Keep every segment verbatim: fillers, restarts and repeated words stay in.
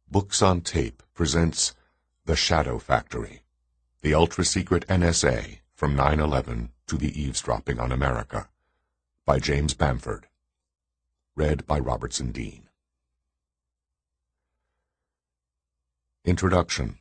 Books on Tape presents The Shadow Factory, the ultra-secret N S A from nine eleven to the Eavesdropping on America, by James Bamford. Read by Robertson Dean. Introduction.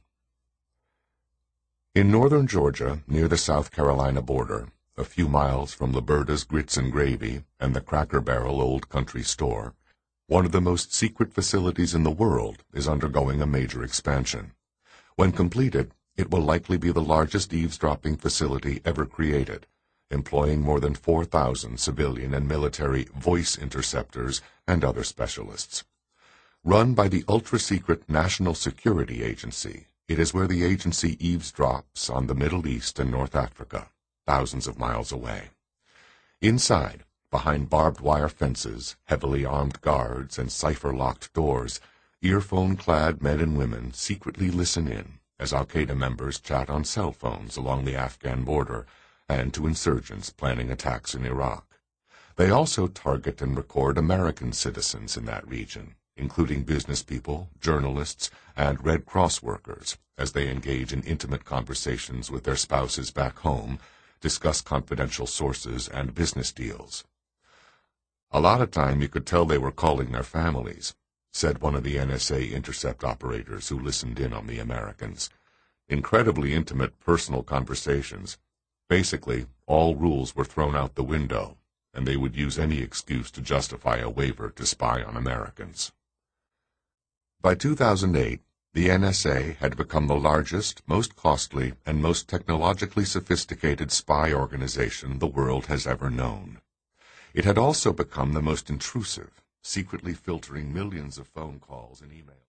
In northern Georgia, near the South Carolina border, a few miles from Liberta's Grits and Gravy and the Cracker Barrel Old Country Store, one of the most secret facilities in the world is undergoing a major expansion. When completed, it will likely be the largest eavesdropping facility ever created, employing more than four thousand civilian and military voice interceptors and other specialists. Run by the ultra-secret National Security Agency, it is where the agency eavesdrops on the Middle East and North Africa, thousands of miles away. Inside, behind barbed wire fences, heavily armed guards, and cipher-locked doors, earphone-clad men and women secretly listen in as Al-Qaeda members chat on cell phones along the Afghan border and to insurgents planning attacks in Iraq. They also target and record American citizens in that region, including business people, journalists, and Red Cross workers, as they engage in intimate conversations with their spouses back home, discuss confidential sources and business deals. A lot of time you could tell they were calling their families, said one of the N S A intercept operators who listened in on the Americans. Incredibly intimate personal conversations. Basically, all rules were thrown out the window, and they would use any excuse to justify a waiver to spy on Americans. By two thousand eight, the N S A had become the largest, most costly, and most technologically sophisticated spy organization the world has ever known. It had also become the most intrusive, secretly filtering millions of phone calls and emails.